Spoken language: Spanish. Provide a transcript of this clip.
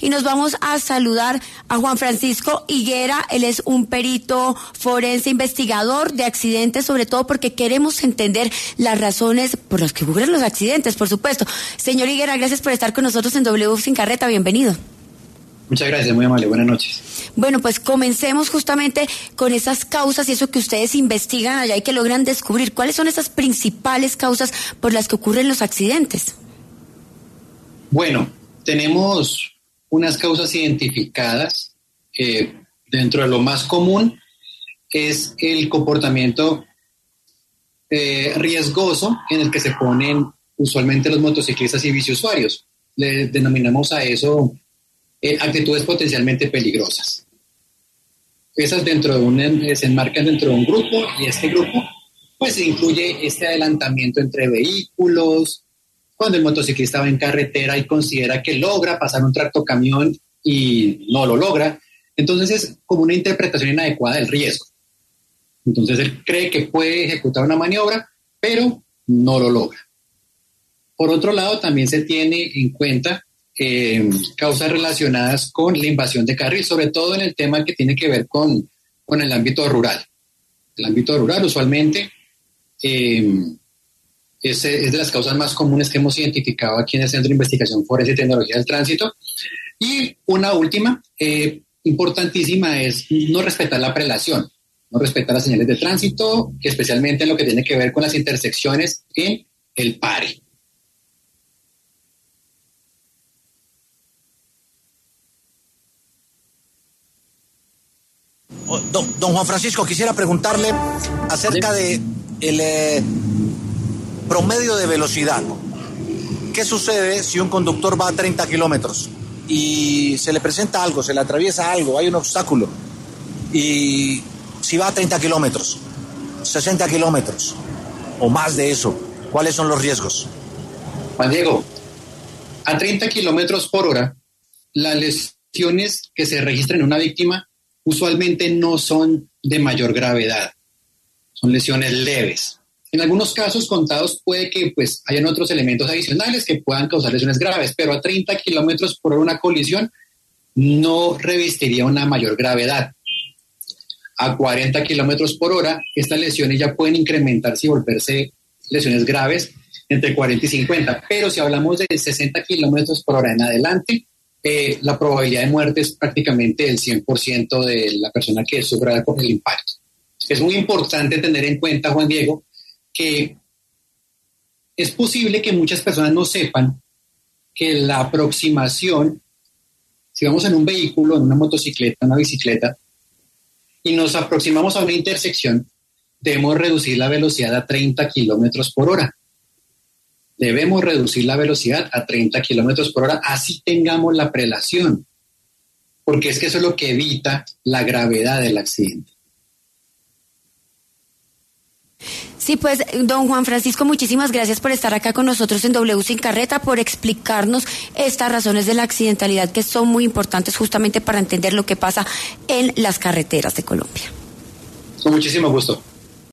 y nos vamos a saludar a Juan Francisco Higuera. Él es un perito forense investigador de accidentes, sobre todo porque queremos entender las razones por las que ocurren los accidentes, por supuesto. Señor Higuera, gracias por estar con nosotros en W Sin Carreta, bienvenido. Muchas gracias, muy amable, buenas noches. Bueno, pues comencemos justamente con esas causas y eso que ustedes investigan allá y que logran descubrir. ¿Cuáles son esas principales causas por las que ocurren los accidentes? Bueno, tenemos unas causas identificadas. Dentro de lo más común es el comportamiento riesgoso en el que se ponen usualmente los motociclistas y biciusuarios. Le denominamos a eso actitudes potencialmente peligrosas. Esas se enmarcan dentro de un grupo, y este grupo pues incluye este adelantamiento entre vehículos, cuando el motociclista va en carretera y considera que logra pasar un tractocamión y no lo logra. Entonces es como una interpretación inadecuada del riesgo. Entonces él cree que puede ejecutar una maniobra, pero no lo logra. Por otro lado, también se tiene en cuenta causas relacionadas con la invasión de carril, sobre todo en el tema que tiene que ver con el ámbito rural. El ámbito rural usualmente es de las causas más comunes que hemos identificado aquí en el Centro de Investigación Forense y Tecnología del Tránsito. Y una última, importantísima, es no respetar la prelación, no respetar las señales de tránsito, especialmente en lo que tiene que ver con las intersecciones en el pare. Don Juan Francisco, quisiera preguntarle acerca de el promedio de velocidad. ¿Qué sucede si un conductor va a 30 kilómetros y se le presenta algo, se le atraviesa algo, hay un obstáculo? Y si va a 30 kilómetros, 60 kilómetros o más de eso, ¿cuáles son los riesgos? Juan Diego, a 30 kilómetros por hora, las lesiones que se registran en una víctima usualmente no son de mayor gravedad, son lesiones leves. En algunos casos contados puede que hayan otros elementos adicionales que puedan causar lesiones graves, pero a 30 kilómetros por hora una colisión no revestiría una mayor gravedad. A 40 kilómetros por hora, estas lesiones ya pueden incrementarse y volverse lesiones graves entre 40 y 50, pero si hablamos de 60 kilómetros por hora en adelante, la probabilidad de muerte es prácticamente el 100% de la persona que sufra el impacto. Es muy importante tener en cuenta, Juan Diego, que es posible que muchas personas no sepan que la aproximación, si vamos en un vehículo, en una motocicleta, una bicicleta, y nos aproximamos a una intersección, debemos reducir la velocidad a 30 kilómetros por hora. Debemos reducir la velocidad a 30 kilómetros por hora, así tengamos la prelación, porque es que eso es lo que evita la gravedad del accidente. Sí, pues, don Juan Francisco, muchísimas gracias por estar acá con nosotros en W Sin Carreta, por explicarnos estas razones de la accidentalidad que son muy importantes justamente para entender lo que pasa en las carreteras de Colombia. Con muchísimo gusto.